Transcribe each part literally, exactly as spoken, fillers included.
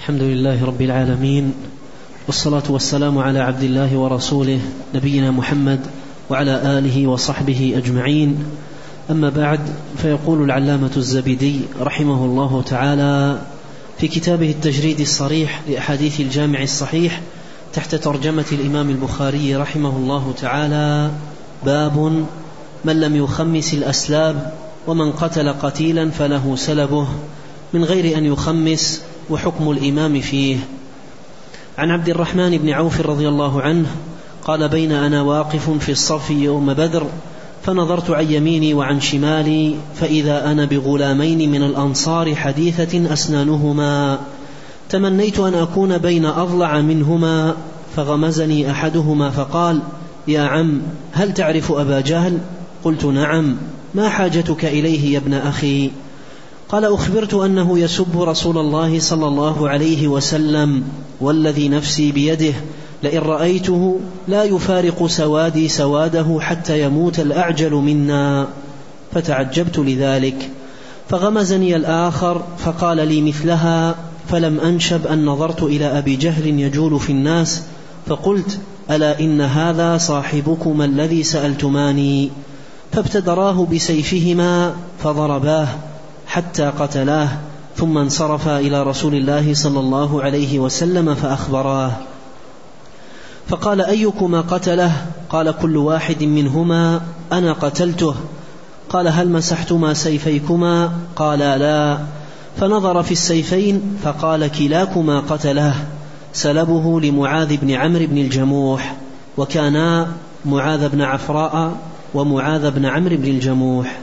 الحمد لله رب العالمين، والصلاة والسلام على عبد الله ورسوله نبينا محمد وعلى آله وصحبه أجمعين. أما بعد، فيقول العلامة الزبيدي رحمه الله تعالى في كتابه التجريد الصريح لأحاديث الجامع الصحيح تحت ترجمة الإمام البخاري رحمه الله تعالى: باب من لم يخمس الأسلاب ومن قتل قتيلا فله سلبه من غير أن يخمس وحكم الإمام فيه. عن عبد الرحمن بن عوف رضي الله عنه قال: بين أنا واقف في الصف يوم بدر فنظرت عن يميني وعن شمالي فإذا أنا بغلامين من الأنصار حديثة أسنانهما، تمنيت أن أكون بين أضلع منهما، فغمزني أحدهما فقال: يا عم، هل تعرف أبا جهل؟ قلت: نعم. ما حاجتك إليه يا ابن أخي؟ قال: أخبرت أنه يسب رسول الله صلى الله عليه وسلم، والذي نفسي بيده لئن رأيته لا يفارق سوادي سواده حتى يموت الأعجل منا. فتعجبت لذلك، فغمزني الآخر فقال لي مثلها، فلم أنشب أن نظرت إلى أبي جهل يجول في الناس فقلت: ألا إن هذا صاحبكما الذي سألتماني. فابتدراه بسيفهما فضرباه حتى قتلاه، ثم انصرفا إلى رسول الله صلى الله عليه وسلم فأخبراه، فقال: أيكما قتله؟ قال: كل واحد منهما أنا قتلته. قال: هل مسحتما سيفيكما؟ قال: لا. فنظر في السيفين فقال: كلاكما قتله. سلبه لمعاذ بن عمرو بن الجموح، وكانا معاذ بن عفراء ومعاذ بن عمرو بن الجموح.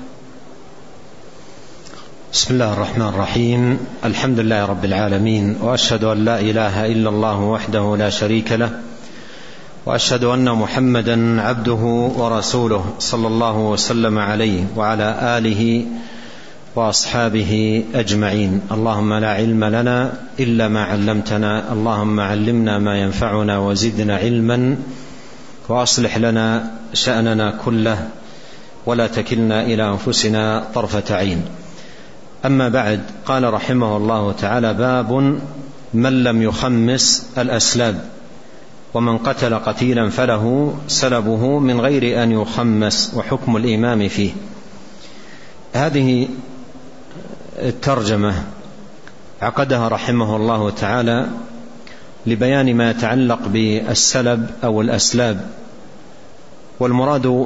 بسم الله الرحمن الرحيم. الحمد لله رب العالمين، وأشهد أن لا إله إلا الله وحده لا شريك له، وأشهد أن محمدا عبده ورسوله صلى الله وسلم عليه وعلى آله وأصحابه أجمعين. اللهم لا علم لنا إلا ما علمتنا، اللهم علمنا ما ينفعنا وزدنا علما، وأصلح لنا شأننا كله، ولا تكلنا إلى أنفسنا طرفة عين. أما بعد، قال رحمه الله تعالى: باب من لم يخمس الأسلاب ومن قتل قتيلا فله سلبه من غير أن يخمس وحكم الإمام فيه. هذه الترجمة عقدها رحمه الله تعالى لبيان ما يتعلق بالسلب أو الأسلاب، والمراد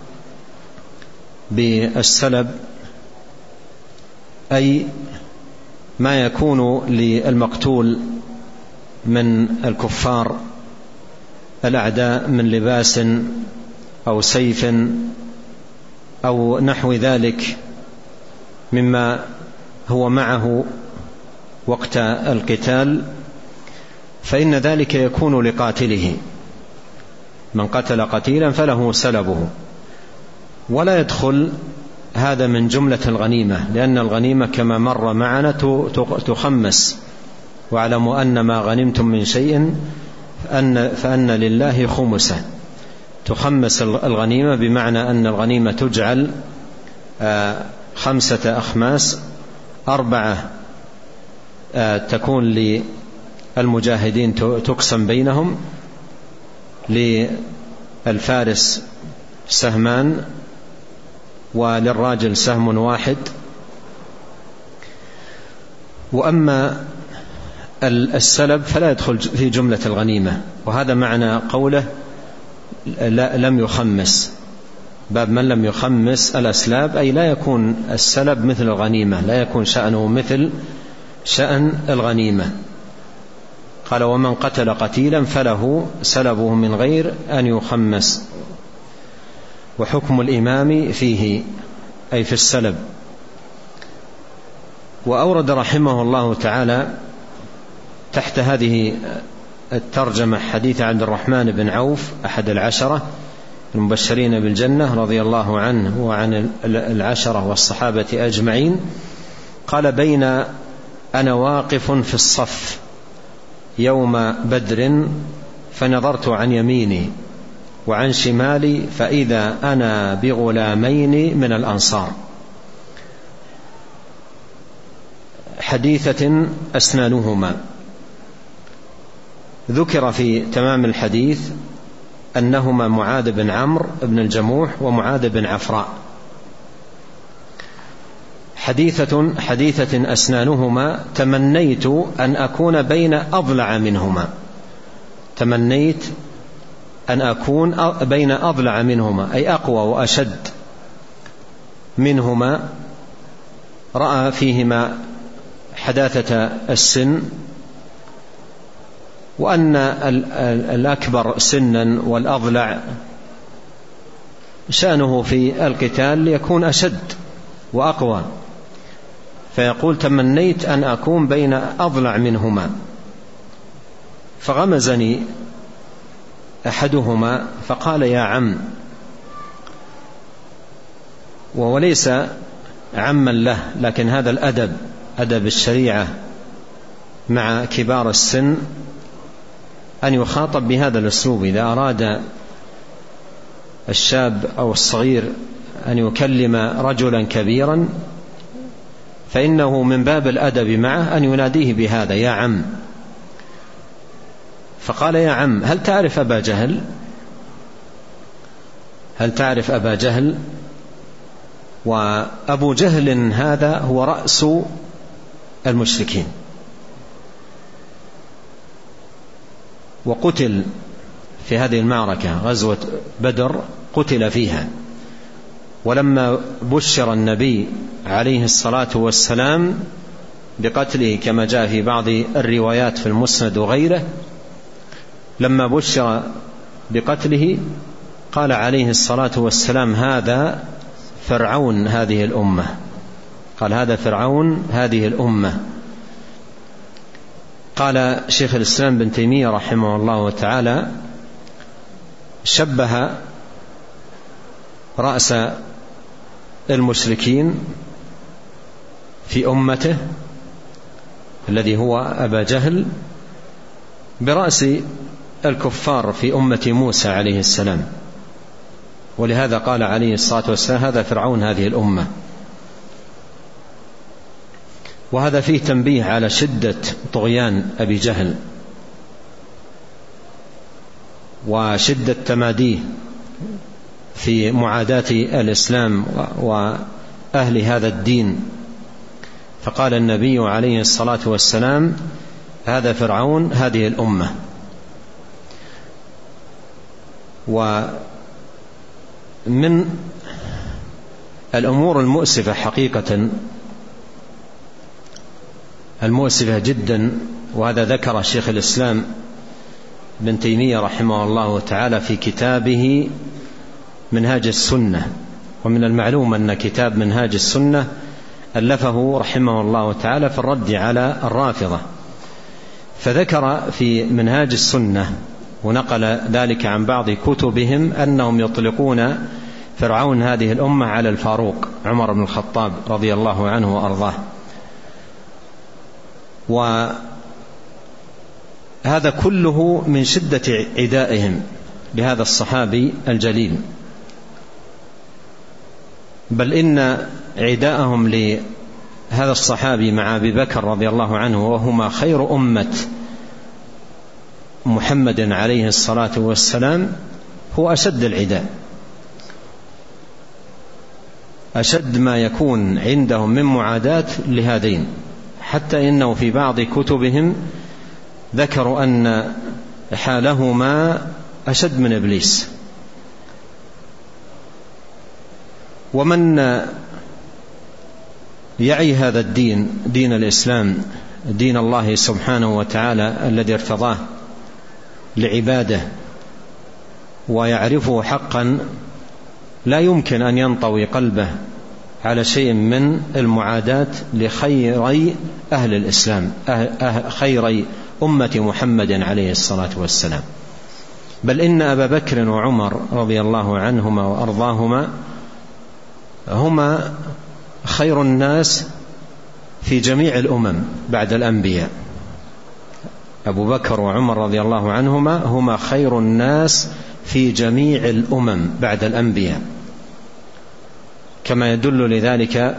بالسلب أي ما يكون للمقتول من الكفار الأعداء من لباس أو سيف أو نحو ذلك مما هو معه وقت القتال، فإن ذلك يكون لقاتله. من قتل قتيلا فله سلبه، ولا يدخل هذا من جملة الغنيمة، لأن الغنيمة كما مر معنا تخمس، واعلموا أن ما غنمتم من شيء فأن لله خمسه. تخمس الغنيمة بمعنى أن الغنيمة تجعل خمسة أخماس، أربعة تكون للمجاهدين تقسم بينهم، للفارس سهمان وللراجل سهم واحد. وأما السلب فلا يدخل في جملة الغنيمة، وهذا معنى قوله لم يخمس. باب من لم يخمس الأسلاب أي لا يكون السلب مثل الغنيمة، لا يكون شأنه مثل شأن الغنيمة. قال: ومن قتل قتيلا فله سلبه من غير أن يخمس وحكم الإمام فيه أي في السلب. وأورد رحمه الله تعالى تحت هذه الترجمة حديث عبد الرحمن بن عوف أحد العشرة المبشرين بالجنة رضي الله عنه وعن العشرة والصحابة أجمعين. قال: بين أنا واقف في الصف يوم بدر فنظرت عن يميني وعن شمالي فإذا أنا بغلامين من الأنصار حديثة أسنانهما. ذكر في تمام الحديث أنهما معاذ بن عمرو بن الجموح ومعاذ بن عفراء. حديثة حديثة أسنانهما تمنيت أن أكون بين أضلع منهما، تمنيت أن أكون بين أضلع منهما أي أقوى وأشد منهما، رأى فيهما حداثة السن، وأن الأكبر سنا والأضلع شأنه في القتال ليكون أشد وأقوى، فيقول تمنيت أن أكون بين أضلع منهما. فغمزني أحدهما فقال يا عم، وليس عما له، لكن هذا الأدب، أدب الشريعة مع كبار السن أن يخاطب بهذا الأسلوب. إذا أراد الشاب أو الصغير أن يكلم رجلا كبيرا فإنه من باب الأدب معه أن يناديه بهذا يا عم. فقال يا عم هل تعرف أبا جهل؟ هل تعرف أبا جهل؟ وأبو جهل هذا هو رأس المشركين، وقتل في هذه المعركة غزوة بدر، قتل فيها. ولما بشر النبي عليه الصلاة والسلام بقتله كما جاء في بعض الروايات في المسند وغيره، لما بشر بقتله قال عليه الصلاة والسلام هذا فرعون هذه الأمة، قال هذا فرعون هذه الأمة. قال شيخ الإسلام بن تيمية رحمه الله تعالى شبه رأس المشركين في أمته الذي هو أبا جهل برأس الكفار في أمة موسى عليه السلام، ولهذا قال عليه الصلاة والسلام هذا فرعون هذه الأمة. وهذا فيه تنبيه على شدة طغيان أبي جهل وشدة تماديه في معاداة الإسلام وأهل هذا الدين. فقال النبي عليه الصلاة والسلام هذا فرعون هذه الأمة. ومن الأمور المؤسفة حقيقة، المؤسفة جدا، وهذا ذكر شيخ الإسلام ابن تيمية رحمه الله تعالى في كتابه منهاج السنة. ومن المعلوم أن كتاب منهاج السنة ألفه رحمه الله تعالى في الرد على الرافضة، فذكر في منهاج السنة ونقل ذلك عن بعض كتبهم أنهم يطلقون فرعون هذه الأمة على الفاروق عمر بن الخطاب رضي الله عنه وأرضاه. وهذا كله من شدة عدائهم لهذا الصحابي الجليل، بل إن عداءهم لهذا الصحابي مع أبي بكر رضي الله عنه وهما خير أمة محمد عليه الصلاة والسلام هو أشد العداء، أشد ما يكون عندهم من معاداة لهذين، حتى إنه في بعض كتبهم ذكروا أن حالهما أشد من إبليس. ومن يعي هذا الدين، دين الإسلام، دين الله سبحانه وتعالى الذي ارتضاه لعباده ويعرفه حقا، لا يمكن أن ينطوي قلبه على شيء من المعاداة لخيري أهل الإسلام، أه خيري أمة محمد عليه الصلاة والسلام. بل إن أبا بكر وعمر رضي الله عنهما وأرضاهما هما خير الناس في جميع الأمم بعد الأنبياء. أبو بكر وعمر رضي الله عنهما هما خير الناس في جميع الأمم بعد الأنبياء، كما يدل لذلك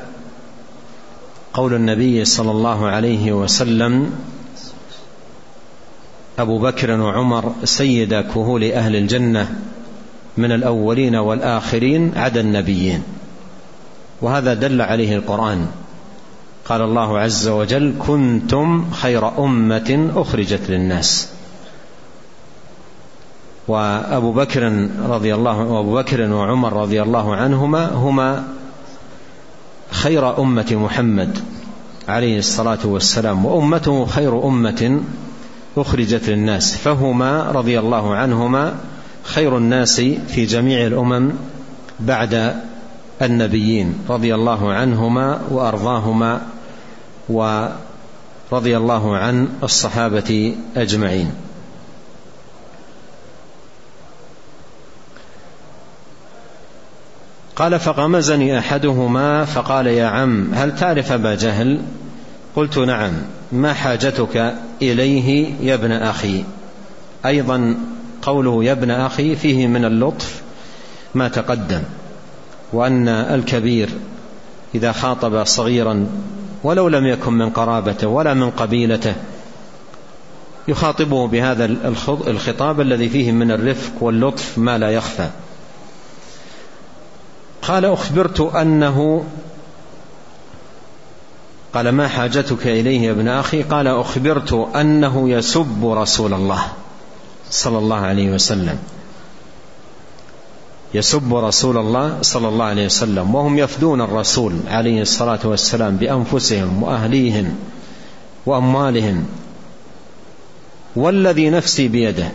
قول النبي صلى الله عليه وسلم أبو بكر وعمر سيد كهول أهل الجنة من الأولين والآخرين عدا النبيين، وهذا دل عليه القرآن. قال الله عز وجل: كنتم خير أمة أخرجت للناس. وأبو بكر رضي الله وأبو بكر وعمر رضي الله عنهما هما خير أمة محمد عليه الصلاة والسلام، وأمته خير أمة أخرجت للناس، فهما رضي الله عنهما خير الناس في جميع الأمم بعد النبيين، رضي الله عنهما وأرضاهما، ورضي الله عن الصحابة أجمعين. قال: فغمزني أحدهما فقال: يا عم، هل تعرف أبا جهل؟ قلت: نعم. ما حاجتك إليه يا ابن أخي؟ أيضا قوله يا ابن أخي فيه من اللطف ما تقدم، وأن الكبير إذا خاطب صغيرا ولو لم يكن من قرابته ولا من قبيلته يخاطبه بهذا الخطاب الذي فيه من الرفق واللطف ما لا يخفى. قال: أخبرت أنه قال: ما حاجتك إليه يا ابن أخي؟ قال: أخبرت أنه يسب رسول الله صلى الله عليه وسلم، يسب رسول الله صلى الله عليه وسلم، وهم يفدون الرسول عليه الصلاة والسلام بأنفسهم وأهليهم وأموالهم، والذي نفسي بيده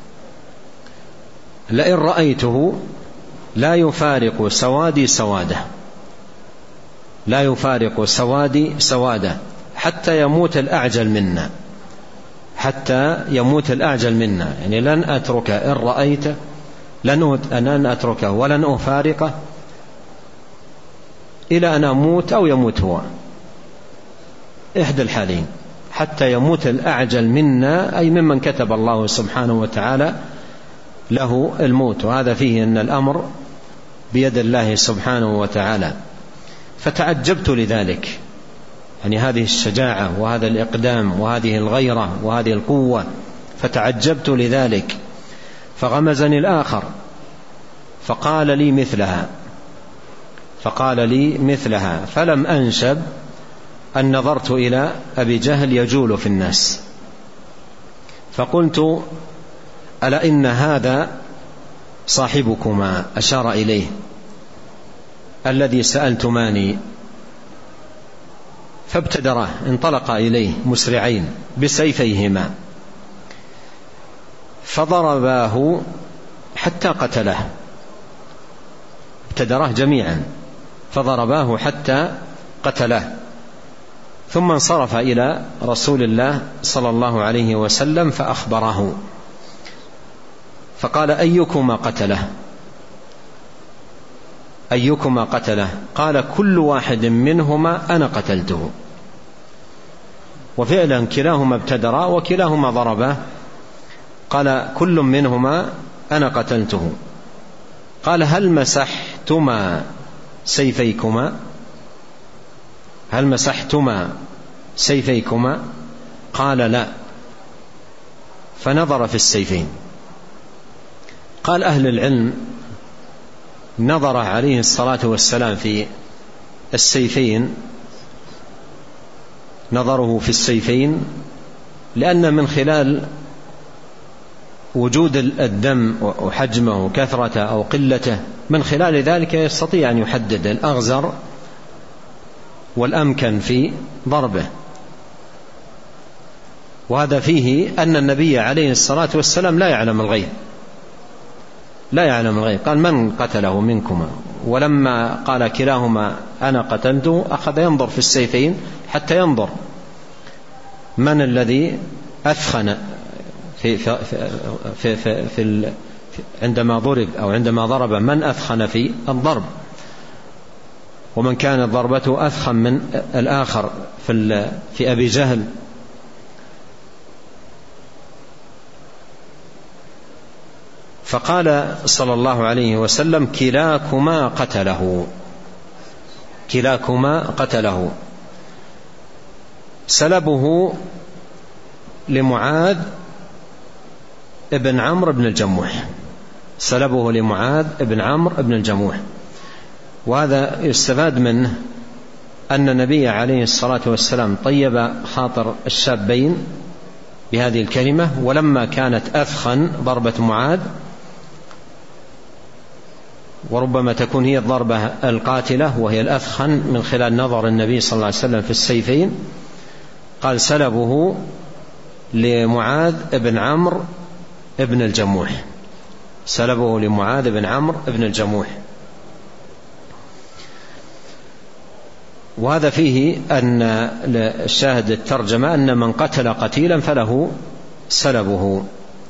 لئن رأيته لا يفارق سوادي سواده، لا يفارق سوادي سواده حتى يموت الأعجل منا، حتى يموت الأعجل منا، يعني لن أترك إن رأيته، لن أتركه ولن أفارقه إلى أن أموت أو يموت هو، إحدى الحالين، حتى يموت الأعجل منا، أي ممن كتب الله سبحانه وتعالى له الموت. وهذا فيه أن الأمر بيد الله سبحانه وتعالى. فتعجبت لذلك، يعني هذه الشجاعة وهذا الإقدام وهذه الغيرة وهذه القوة، فتعجبت لذلك. فغمزني الآخر فقال لي مثلها فقال لي مثلها فلم أنشب أن نظرت إلى أبي جهل يجول في الناس، فقلت: ألا إن هذا صاحبكما، أشار إليه، الذي سألتماني. فابتدراه، انطلق إليه مسرعين بسيفيهما فضرباه حتى قتله، ابتدراه جميعا فضرباه حتى قتله، ثم انصرف إلى رسول الله صلى الله عليه وسلم فأخبره، فقال: أيكما قتله؟ أيكما قتله؟ قال: كل واحد منهما أنا قتلته. وفعلا كلاهما ابتدرا وكلاهما ضرباه. قال: كل منهما أنا قتلته. قال: هل مسحتما سيفيكما؟ هل مسحتما سيفيكما؟ قال: لا. فنظر في السيفين. قال أهل العلم: نظر عليه الصلاة والسلام في السيفين، نظره في السيفين لأن من خلال وجود الدم وحجمه وكثرته أو قلته، من خلال ذلك يستطيع أن يحدد الأغزر والأمكن في ضربه. وهذا فيه أن النبي عليه الصلاة والسلام لا يعلم الغيب، لا يعلم الغيب. قال: من قتله منكما؟ ولما قال كلاهما أنا قتلته أخذ ينظر في السيفين حتى ينظر من الذي أثخن في, في, في, في, في عندما ضرب أو عندما ضرب، من أثخن في الضرب، ومن كانت ضربته أثخن من الآخر في, في أبي جهل. فقال صلى الله عليه وسلم: كلاكما قتله، كلاكما قتله. سلبه لمعاذ ابن عمرو بن الجموح، سلبه لمعاذ ابن عمرو بن الجموح. وهذا يستفاد منه أن النبي عليه الصلاة والسلام طيب خاطر الشابين بهذه الكلمة، ولما كانت أثخن ضربة معاذ، وربما تكون هي الضربة القاتلة وهي الأثخن من خلال نظر النبي صلى الله عليه وسلم في السيفين، قال سلبه لمعاذ ابن عمرو ابن الجموح، سلبه لمعاذ بن عمرو ابن الجموح. وهذا فيه أن الشاهد الترجمة أن من قتل قتيلا فله سلبه.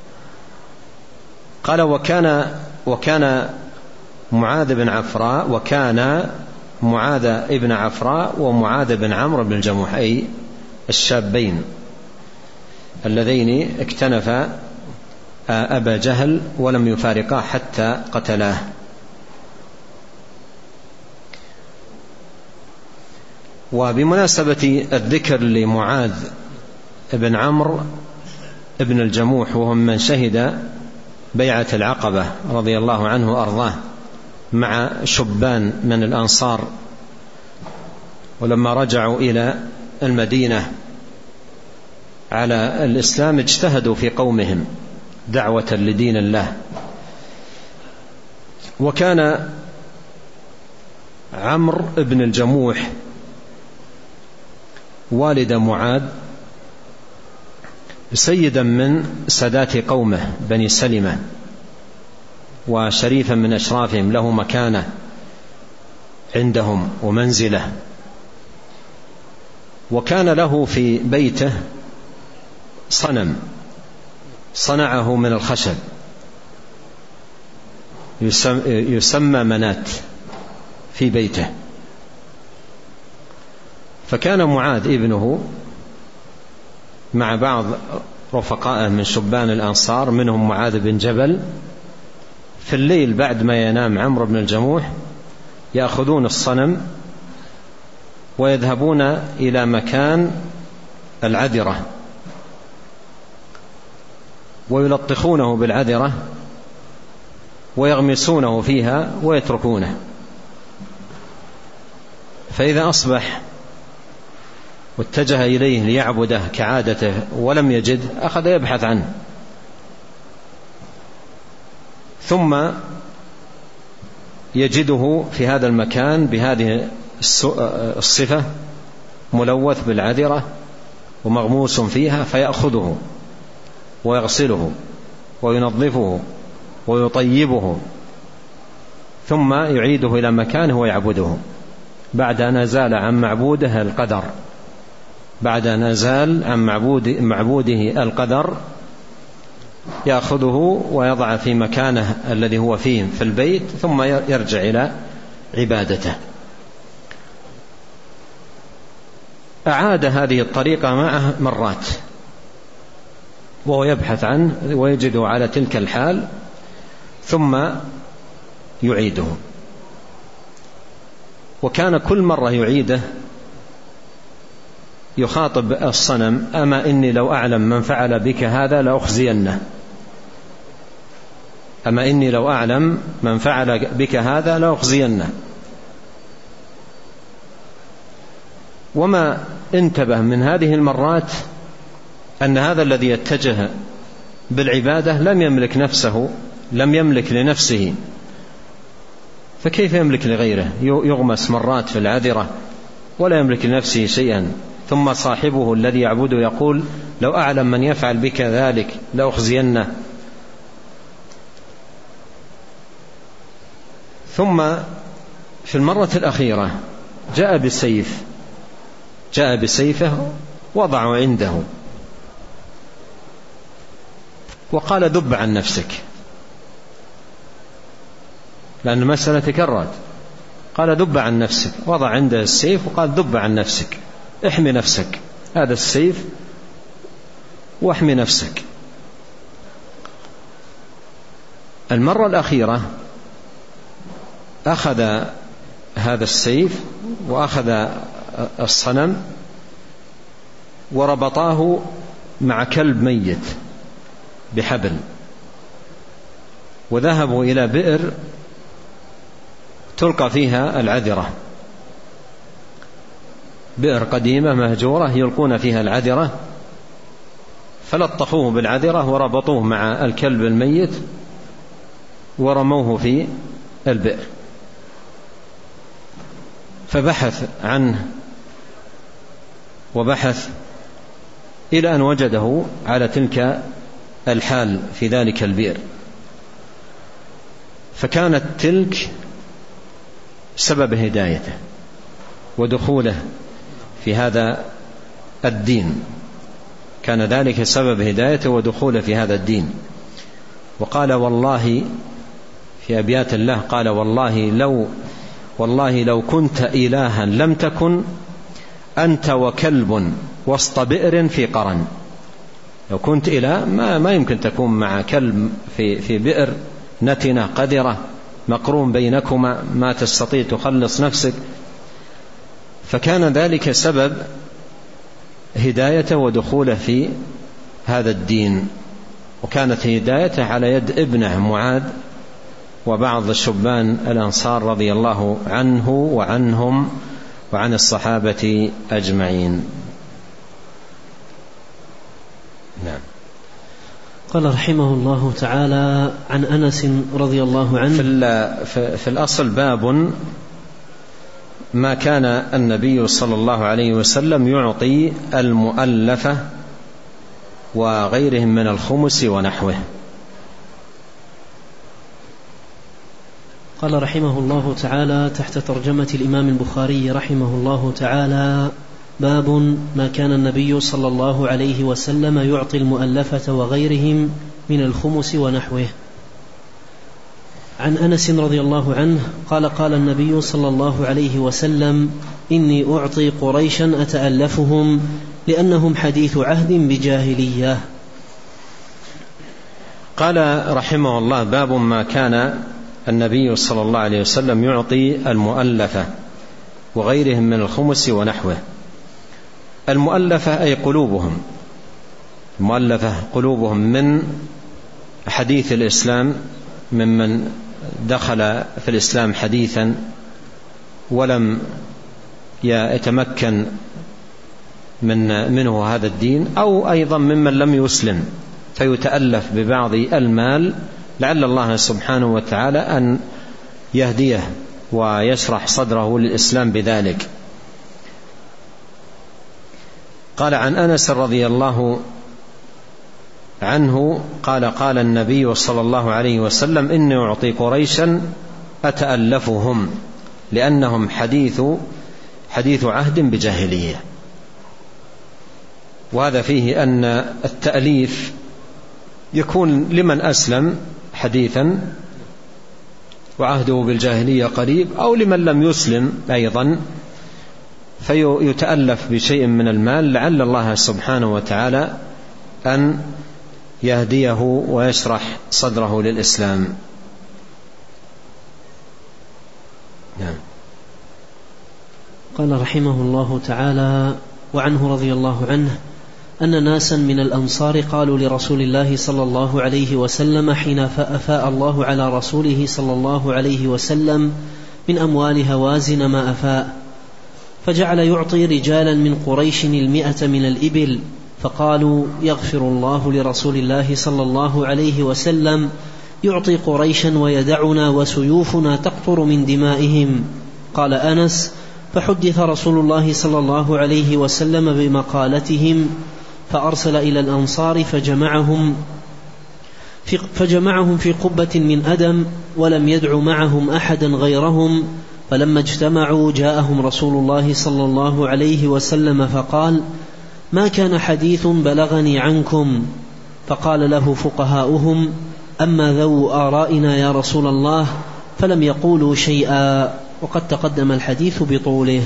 قال وكان وكان معاذ بن عفراء وكان معاذ ابن عفراء ومعاذ بن عمرو بن الجموح، أي الشابين اللذين اكتنفا أبا جهل ولم يفارقاه حتى قتلاه. وبمناسبة الذكر لمعاذ بن عمرو بن الجموح، وهم من شهد بيعة العقبة رضي الله عنه وأرضاه مع شبان من الأنصار، ولما رجعوا إلى المدينة على الإسلام اجتهدوا في قومهم دعوة لدين الله. وكان عمرو بن الجموح والد معاذ سيدا من سادات قومه بني سلمة، وشريفا من أشرافهم، له مكانة عندهم ومنزلة. وكان له في بيته صنم صنعه من الخشب يسمى منات في بيته. فكان معاذ ابنه مع بعض رفقائه من شبان الأنصار، منهم معاذ بن جبل، في الليل بعد ما ينام عمرو بن الجموح يأخذون الصنم ويذهبون إلى مكان العذرة ويلطخونه بالعذرة ويغمسونه فيها ويتركونه. فإذا أصبح واتجه إليه ليعبده كعادته ولم يجد، أخذ يبحث عنه، ثم يجده في هذا المكان بهذه الصفة، ملوث بالعذرة ومغموس فيها، فيأخذه ويغسله وينظفه ويطيبه، ثم يعيده إلى مكانه ويعبده بعد أن أزال عن معبوده القدر بعد أن أزال عن معبود معبوده القدر يأخذه ويضع في مكانه الذي هو فيه في البيت، ثم يرجع إلى عبادته. أعاد هذه الطريقة معه مرات، وهو يبحث عنه ويجده على تلك الحال، ثم يعيده. وكان كل مرة يعيده يخاطب الصنم: أما إني لو أعلم من فعل بك هذا لأخزينه أما إني لو أعلم من فعل بك هذا لأخزينه. وما انتبه من هذه المرات أن هذا الذي يتجه بالعبادة لم يملك نفسه لم يملك لنفسه، فكيف يملك لغيره؟ يغمس مرات في العذرة ولا يملك لنفسه شيئا، ثم صاحبه الذي يعبده يقول: لو أعلم من يفعل بك ذلك لأخزينه. ثم في المرة الأخيرة جاء بالسيف جاء بسيفه وضعه عنده وقال: ذب عن نفسك، لأن المسألة تكررت. قال: ذب عن نفسك، وضع عنده السيف وقال: ذب عن نفسك، احمي نفسك، هذا السيف واحمي نفسك. المرة الأخيرة أخذ هذا السيف وأخذ الصنم وربطاه مع كلب ميت بحبل وذهبوا إلى بئر تلقى فيها العذرة، بئر قديمة مهجورة يلقون فيها العذرة، فلطخوه بالعذرة وربطوه مع الكلب الميت ورموه في البئر، فبحث عنه وبحث إلى أن وجده على تلك الحال في ذلك البئر. فكانت تلك سبب هدايته ودخوله في هذا الدين، كان ذلك سبب هدايته ودخوله في هذا الدين. وقال والله في أبيات الله، قال والله لو والله لو كنت إلها لم تكن أنت وكلب وسط بئر في قرن. لو كنت إله ما, ما يمكن تكون مع كلب في, في بئر نتنة قذرة مقرون بينكما، ما تستطيع تخلص نفسك. فكان ذلك سبب هدايته ودخوله في هذا الدين، وكانت هدايته على يد ابنه معاذ وبعض الشبان الأنصار رضي الله عنه وعنهم وعن الصحابة أجمعين. نعم. قال رحمه الله تعالى عن أنس رضي الله عنه في, في الأصل باب ما كان النبي صلى الله عليه وسلم يعطي المؤلفة وغيرهم من الخمس ونحوه. قال رحمه الله تعالى تحت ترجمة الإمام البخاري رحمه الله تعالى: باب ما كان النبي صلى الله عليه وسلم يعطي المؤلفة وغيرهم من الخمس ونحوه. عن أنس رضي الله عنه قال: قال النبي صلى الله عليه وسلم: إني أعطي قريشا أتألفهم لأنهم حديث عهد بجاهلية. قال رحمه الله: باب ما كان النبي صلى الله عليه وسلم يعطي المؤلفة وغيرهم من الخمس ونحوه. المؤلفة أي قلوبهم، المؤلفة قلوبهم من حديث الإسلام، ممن دخل في الإسلام حديثا ولم يتمكن من منه هذا الدين، أو أيضا ممن لم يسلم فيتألف ببعض المال لعل الله سبحانه وتعالى أن يهديه ويشرح صدره للإسلام بذلك. قال عن أنس رضي الله عنه قال: قال النبي صلى الله عليه وسلم: إني أعطي قريشا أتألفهم لأنهم حديث حديث عهد بجاهلية. وهذا فيه أن التأليف يكون لمن أسلم حديثا وعهده بالجاهلية قريب، أو لمن لم يسلم أيضا فيتألف بشيء من المال لعل الله سبحانه وتعالى أن يهديه ويشرح صدره للإسلام. نعم. قال رحمه الله تعالى: وعنه رضي الله عنه أن ناسا من الأنصار قالوا لرسول الله صلى الله عليه وسلم حين أفاء الله على رسوله صلى الله عليه وسلم من أموال هوازن ما أفاء، فجعل يعطي رجالا من قريش المئة من الإبل، فقالوا: يغفر الله لرسول الله صلى الله عليه وسلم، يعطي قريشا ويدعنا وسيوفنا تقطر من دمائهم. قال أنس: فحدث رسول الله صلى الله عليه وسلم بمقالتهم، فأرسل إلى الأنصار فجمعهم في, فجمعهم في قبة من أدم، ولم يدع معهم أحدا غيرهم. فلما اجتمعوا جاءهم رسول الله صلى الله عليه وسلم فقال: ما كان حديث بلغني عنكم. فقال له فقهاؤهم: أما ذو آرائنا يا رسول الله، فلم يقولوا شيئا، وقد تقدم الحديث بطوله.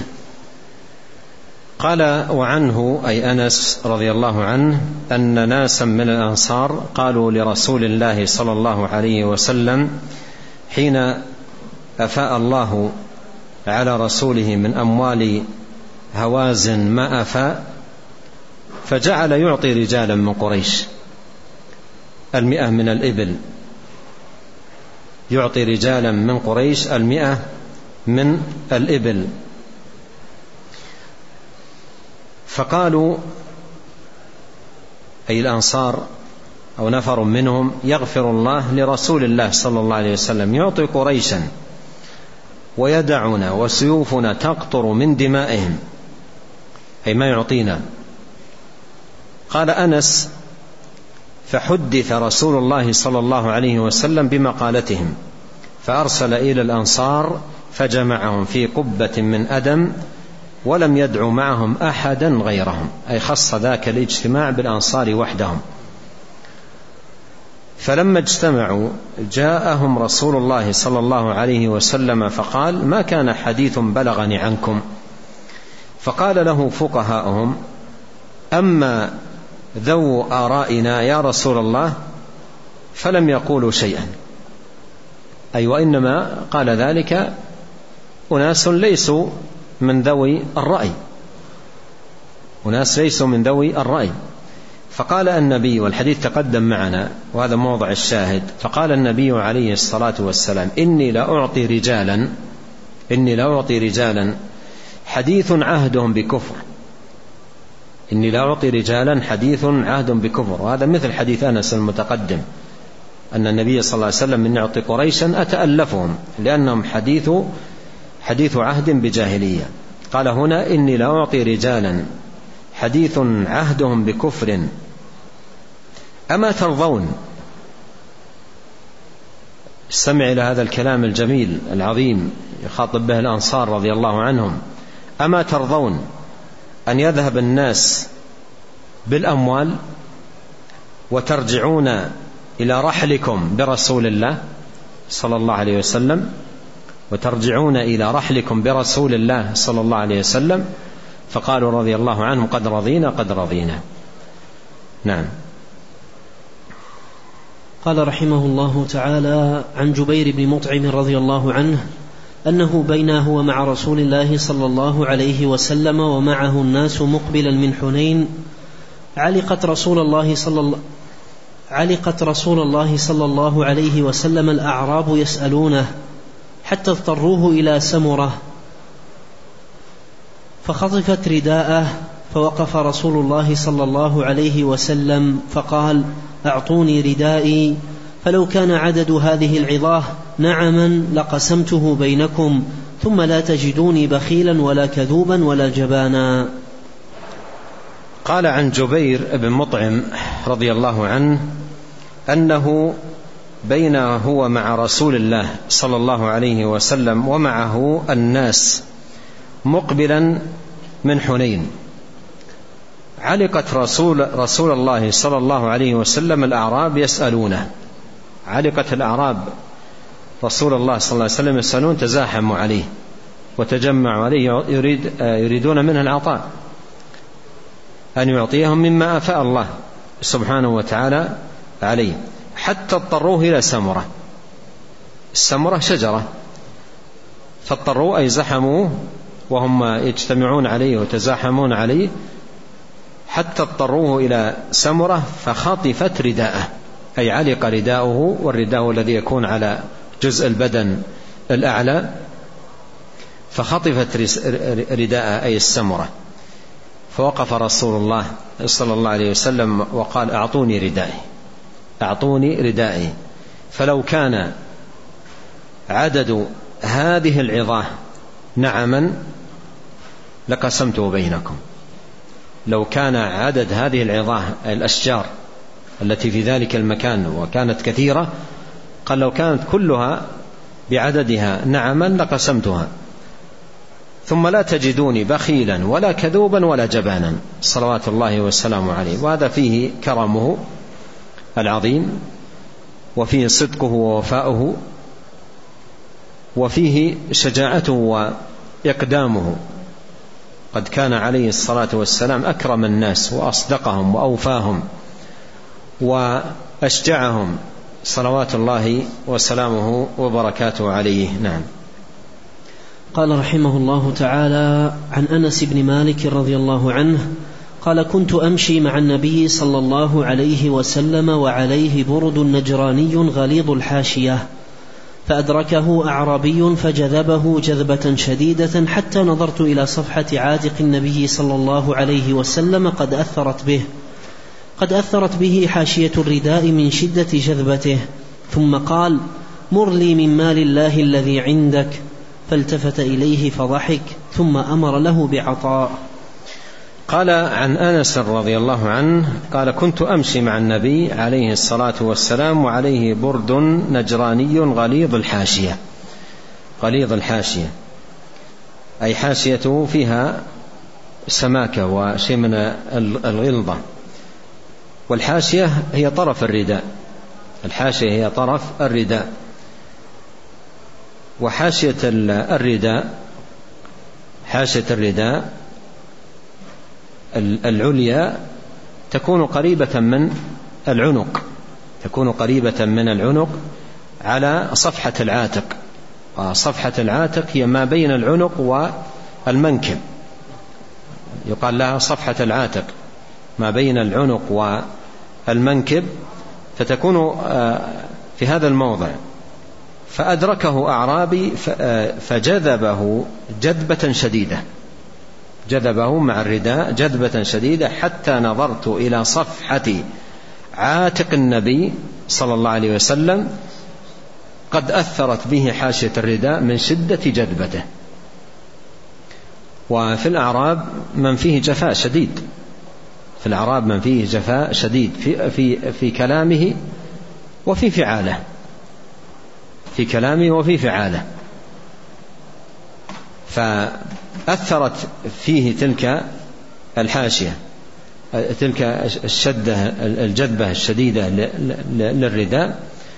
قال وعنه أي أنس رضي الله عنه أن ناسا من الأنصار قالوا لرسول الله صلى الله عليه وسلم حين أفاء الله على رسوله من أموال هوازن ما أفاء، فجعل يعطي رجالا من قريش المئة من الإبل، يعطي رجالا من قريش المئة من الإبل. فقالوا أي الأنصار أو نفر منهم: يغفر الله لرسول الله صلى الله عليه وسلم، يعطي قريشا ويدعنا وسيوفنا تقطر من دمائهم، أي ما يعطينا. قال أنس: فحدث رسول الله صلى الله عليه وسلم بمقالتهم، فأرسل إلى الأنصار فجمعهم في قبة من أدم، ولم يدعو معهم أحدا غيرهم، أي خص ذاك الاجتماع بالأنصار وحدهم. فلما اجتمعوا جاءهم رسول الله صلى الله عليه وسلم فقال: ما كان حديث بلغني عنكم. فقال له فقهاؤهم: أما ذو آرائنا يا رسول الله فلم يقولوا شيئا، أي وإنما قال ذلك أناس ليسوا من ذوي الرأي، أناس ليسوا من ذوي الرأي. فقال النبي، والحديث تقدم معنا وهذا موضع الشاهد، فقال النبي عليه الصلاة والسلام: إني لا أعطي رجالا إني لا أعطي رجالا حديث عهدهم بكفر إني لا أعطي رجالا حديث عهد بكفر. وهذا مثل حديث أنس المتقدم، أن النبي صلى الله عليه وسلم: من يعطي قريشا أتألفهم لأنهم حديث حديث عهد بجاهلية. قال هنا: إني لا أعطي رجالا حديث عهدهم بكفر أما ترضون. استمع إلى هذا الكلام الجميل العظيم يخاطب به الأنصار رضي الله عنهم: أما ترضون أن يذهب الناس بالأموال وترجعون إلى رحلكم برسول الله صلى الله عليه وسلم وترجعون إلى رحلكم برسول الله صلى الله عليه وسلم؟ فقالوا رضي الله عنهم: قد رضينا قد رضينا. نعم. قال رحمه الله تعالى: عن جبير بن مطعم رضي الله عنه أنه بينا هو مع رسول الله صلى الله عليه وسلم ومعه الناس مقبلا من حنين علقت رسول الله صلى الله علقت رسول الله صلى الله عليه وسلم الأعراب يسألونه حتى اضطروه إلى سمرة، فخطفت رداءه، فوقف رسول الله صلى الله عليه وسلم فقال: أعطوني ردائي، فلو كان عدد هذه العظاه نعما لقسمته بينكم، ثم لا تجدوني بخيلا ولا كذوبا ولا جبانا. قال عن جبير بن مطعم رضي الله عنه أنه بين هو مع رسول الله صلى الله عليه وسلم ومعه الناس مقبلا من حنين، علقت رسول, رسول الله صلى الله عليه وسلم الأعراب يسألونه، علقت الأعراب رسول الله صلى الله عليه وسلم يسألون، تزاحموا عليه وتجمعوا عليه، يريد يريدون منه العطاء، أن يعطيهم مما أفاء الله سبحانه وتعالى عليه، حتى اضطروه إلى سمرة. السمرة شجرة، فاضطروا أي زحموا وهم يجتمعون عليه وتزاحمون عليه، حتى اضطروه إلى سمرة فخطفت رداءه، أي علق رداؤه، والرداء الذي يكون على جزء البدن الأعلى، فخطفت رداءه أي السمرة. فوقف رسول الله صلى الله عليه وسلم وقال: أعطوني ردائي أعطوني ردائي فلو كان عدد هذه العظاه نعما لقسمته بينكم. لو كان عدد هذه العظاه الأشجار التي في ذلك المكان وكانت كثيرة، قال لو كانت كلها بعددها نعما لقسمتها، ثم لا تجدوني بخيلا ولا كذوبا ولا جبانا صلوات الله والسلام عليه. وهذا فيه كرمه العظيم، وفيه صدقه ووفاؤه، وفيه شجاعته وإقدامه. قد كان عليه الصلاة والسلام أكرم الناس وأصدقهم وأوفاهم وأشجعهم صلوات الله وسلامه وبركاته عليه. نعم. قال رحمه الله تعالى: عن أنس بن مالك رضي الله عنه قال: كنت أمشي مع النبي صلى الله عليه وسلم وعليه برد نجراني غليظ الحاشية، فأدركه أعرابي فجذبه جذبة شديدة حتى نظرت إلى صفحة عاتق النبي صلى الله عليه وسلم قد أثرت به قد أثرت به حاشية الرداء من شدة جذبته، ثم قال: مر لي من مال الله الذي عندك. فالتفت إليه فضحك، ثم أمر له بعطاء. قال عن أنس رضي الله عنه قال: كنت أمشي مع النبي عليه الصلاة والسلام وعليه برد نجراني غليظ الحاشية. غليظ الحاشية أي حاشيته فيها سماكة وشيء من الغلظة، والحاشية هي طرف الرداء. الحاشية هي طرف الرداء، وحاشية الرداء حاشية الرداء العليا تكون قريبة من العنق تكون قريبة من العنق على صفحة العاتق. وصفحة العاتق هي ما بين العنق والمنكب، يقال لها صفحة العاتق، ما بين العنق والمنكب، فتكون في هذا الموضع. فأدركه أعرابي فجذبه جذبة شديدة جذبه مع الرداء جذبة شديدة حتى نظرت إلى صفحة عاتق النبي صلى الله عليه وسلم قد أثرت به حاشية الرداء من شدة جذبته. وفي الأعراب من فيه جفاء شديد في الأعراب من فيه جفاء شديد في, في, في كلامه وفي فعاله في كلامه وفي فعاله فأثرت فيه تلك الحاشية، تلك الشدة الجذبة الشديدة للرداء.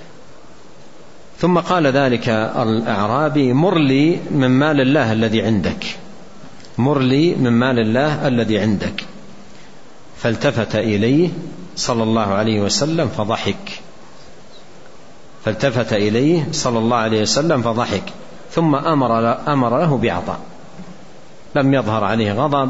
ثم قال ذلك الأعرابي: مر لي من مال الله الذي عندك مر لي من مال الله الذي عندك. فالتفت إليه صلى الله عليه وسلم فضحك فالتفت إليه صلى الله عليه وسلم فضحك ثم أمر, أمر له بعطاء. لم يظهر عليه غضب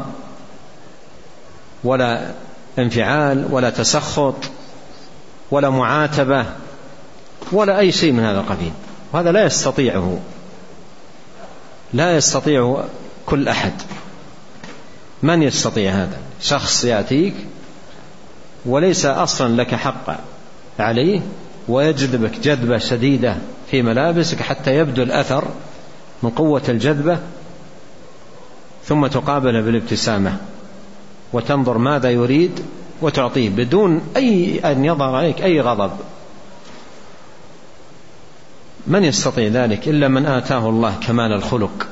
ولا انفعال ولا تسخط ولا معاتبة ولا أي شيء من هذا القبيل، وهذا لا يستطيعه لا يستطيع كل أحد. من يستطيع هذا؟ شخص يأتيك وليس أصلا لك حق عليه ويجذبك جذبة شديدة في ملابسك حتى يبدو الأثر من قوة الجذبة، ثم تقابله بالابتسامة وتنظر ماذا يريد وتعطيه بدون أي أن يظهر عليك أي غضب. من يستطيع ذلك إلا من آتاه الله كمال الخلق.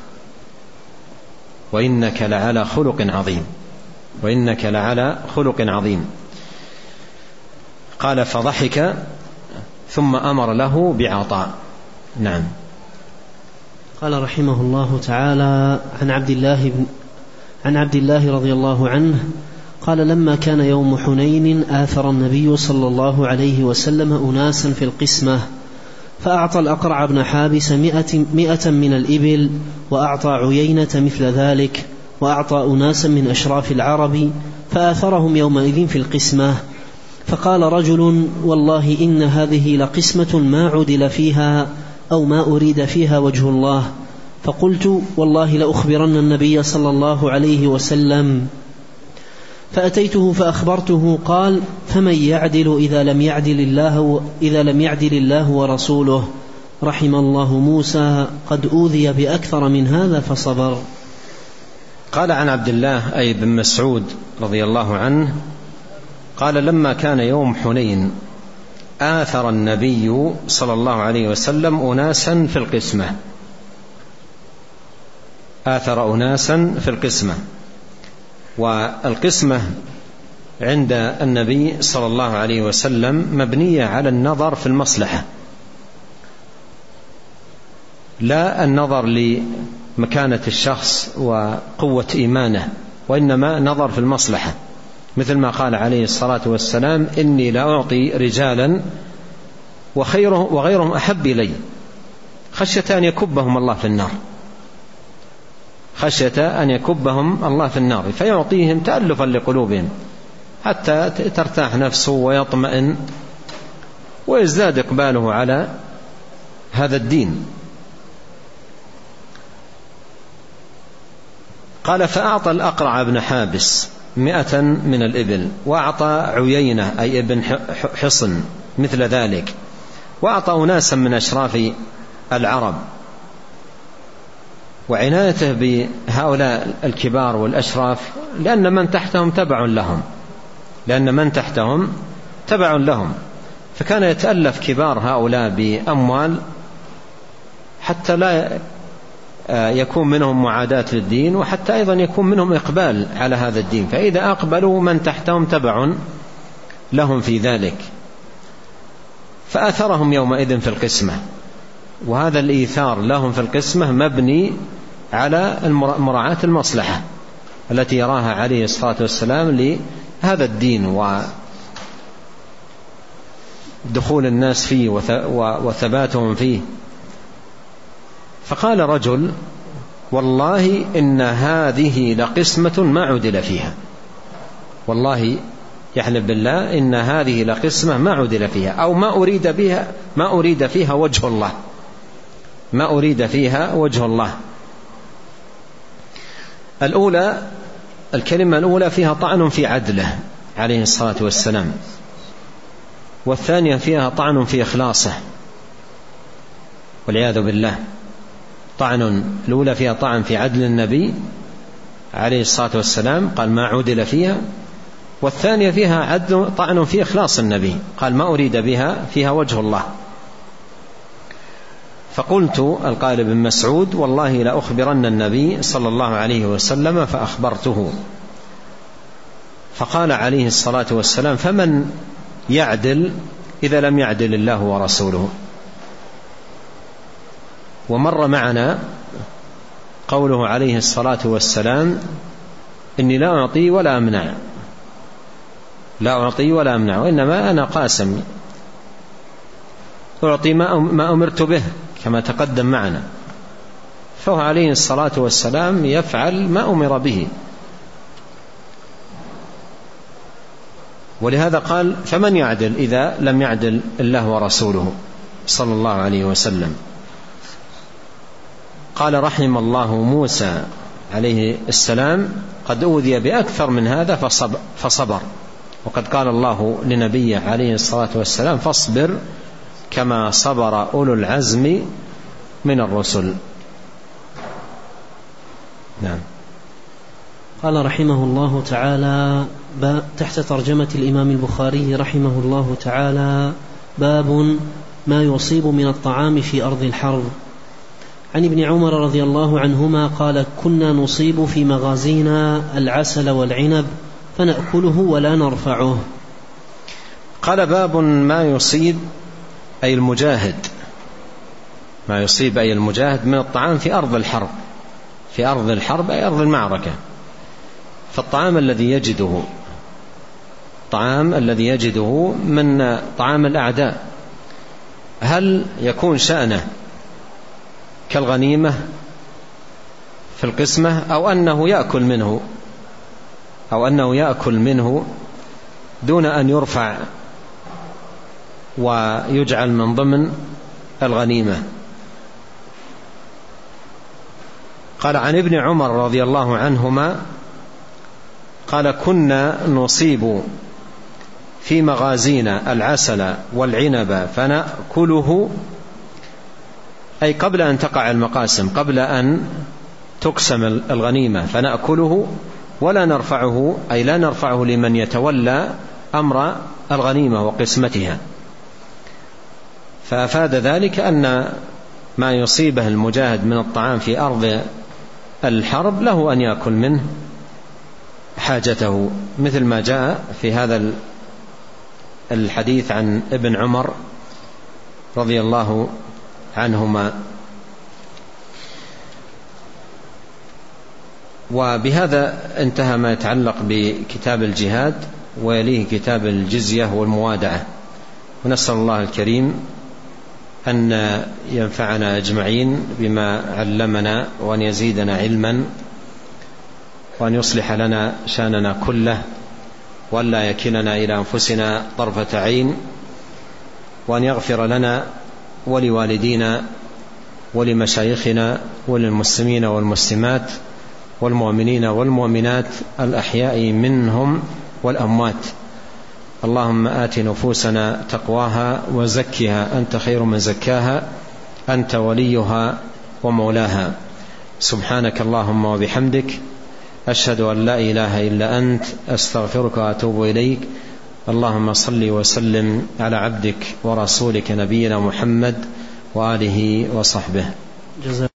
وإنك لعلى خلق عظيم وإنك لعلى خلق عظيم. قال: فضحك ثم أمر له بعطاء. نعم. قال رحمه الله تعالى: عن عبد الله بن عن عبد الله رضي الله عنه قال: لما كان يوم حنين آثر النبي صلى الله عليه وسلم أناسا في القسمة، فأعطى الأقرع بن حابس مئة, مئة من الإبل، وأعطى عيينة مثل ذلك، وأعطى أناسا من أشراف العرب، فآثرهم يومئذ في القسمة. فقال رجل: والله إن هذه لقسمة ما عدل فيها أو ما أريد فيها وجه الله. فقلت: والله لأخبرن النبي صلى الله عليه وسلم. فأتيته فأخبرته. قال: فمن يعدل إذا لم يعدل الله إذا لم يعدل الله ورسوله؟ رحم الله موسى قد أوذي بأكثر من هذا فصبر. قال عن عبد الله أي بن مسعود رضي الله عنه قال: لما كان يوم حنين آثر النبي صلى الله عليه وسلم أناسا في القسمة آثر أناسا في القسمة والقسمة عند النبي صلى الله عليه وسلم مبنية على النظر في المصلحة، لا النظر لمكانة الشخص وقوة إيمانه، وإنما نظر في المصلحة، مثل ما قال عليه الصلاة والسلام: إني لا أعطي رجالا وغيرهم أحب إلي خشية أن يكبهم الله في النار خشية أن يكبهم الله في النار فيعطيهم تألفا لقلوبهم حتى ترتاح نفسه ويطمئن ويزداد إقباله على هذا الدين. قال فأعطى الأقرع بن حابس مئة من الإبل، وأعطى عيينة أي ابن حصن مثل ذلك، وأعطى أناسا من أشراف العرب. وعنايته بهؤلاء الكبار والأشراف لأن من تحتهم تبع لهم لأن من تحتهم تبع لهم فكان يتألف كبار هؤلاء بأموال حتى لا يكون منهم معاداة للدين، وحتى أيضا يكون منهم إقبال على هذا الدين، فإذا أقبلوا من تحتهم تبع لهم في ذلك. فأثرهم يومئذ في القسمة، وهذا الإيثار لهم في القسمة مبني على مراعاة المصلحة التي يراها عليه الصلاة والسلام لهذا الدين ودخول الناس فيه وثباتهم فيه. فقال رجل والله إن هذه لقسمة ما عدل فيها، والله يحلف بالله إن هذه لقسمة ما عدل فيها، أو ما أريد بها ما أريد فيها وجه الله ما أريد فيها وجه الله. الأولى الكلمة الأولى فيها طعن في عدله عليه الصلاة والسلام، والثانية فيها طعن في إخلاصه والعياذ بالله. طعن الأولى فيها طعن في عدل النبي عليه الصلاة والسلام قال ما عدل فيها، والثانية فيها عدل طعن في إخلاص النبي قال ما أريد بها فيها وجه الله. فقلت القائل بن مسعود والله لأخبرن النبي صلى الله عليه وسلم فأخبرته. فقال عليه الصلاة والسلام فمن يعدل إذا لم يعدل الله ورسوله؟ ومر معنا قوله عليه الصلاة والسلام إني لا أعطي ولا أمنع لا أعطي ولا أمنع وإنما أنا قاسم، أعطي ما أمرت به كما تقدم معنا. فهو عليه الصلاة والسلام يفعل ما أمر به، ولهذا قال فمن يعدل إذا لم يعدل الله ورسوله صلى الله عليه وسلم. قال رحم الله موسى عليه السلام قد أوذي بأكثر من هذا فصبر, فصبر وقد قال الله لنبيه عليه الصلاة والسلام فاصبر كما صبر أولو العزم من الرسل. نعم. قال رحمه الله تعالى تحت ترجمة الإمام البخاري رحمه الله تعالى باب ما يصيب من الطعام في أرض الحرب. عن ابن عمر رضي الله عنهما قال كنا نصيب في مغازينا العسل والعنب فنأكله ولا نرفعه. قال باب ما يصيب أي المجاهد ما يصيب أي المجاهد من الطعام في أرض الحرب في أرض الحرب أي أرض المعركة. فالطعام الذي يجده الطعام الذي يجده من طعام الأعداء هل يكون شأنه كالغنيمة في القسمة أو أنه يأكل منه أو أنه يأكل منه دون أن يرفع ويجعل من ضمن الغنيمة؟ قال عن ابن عمر رضي الله عنهما قال كنا نصيب في مغازينا العسل والعنب فنأكله أي قبل أن تقع المقاسم قبل أن تقسم الغنيمة فنأكله ولا نرفعه أي لا نرفعه لمن يتولى أمر الغنيمة وقسمتها. فأفاد ذلك أن ما يصيبه المجاهد من الطعام في أرض الحرب له أن يأكل منه حاجته مثل ما جاء في هذا الحديث عن ابن عمر رضي الله عنهما. وبهذا انتهى ما يتعلق بكتاب الجهاد، ويليه كتاب الجزية والموادعة. ونسأل الله الكريم أن ينفعنا أجمعين بما علمنا وأن يزيدنا علما وأن يصلح لنا شأننا كله وأن لا يكلنا إلى أنفسنا طرفة عين وأن يغفر لنا ولوالدينا ولمشايخنا وللمسلمين والمسلمات والمؤمنين والمؤمنات الأحياء منهم والأموات. اللهم آت نفوسنا تقواها وزكها أنت خير من زكاها أنت وليها ومولاها. سبحانك اللهم وبحمدك أشهد أن لا إله إلا أنت أستغفرك وأتوب إليك. اللهم صل وسلم على عبدك ورسولك نبينا محمد وآله وصحبه.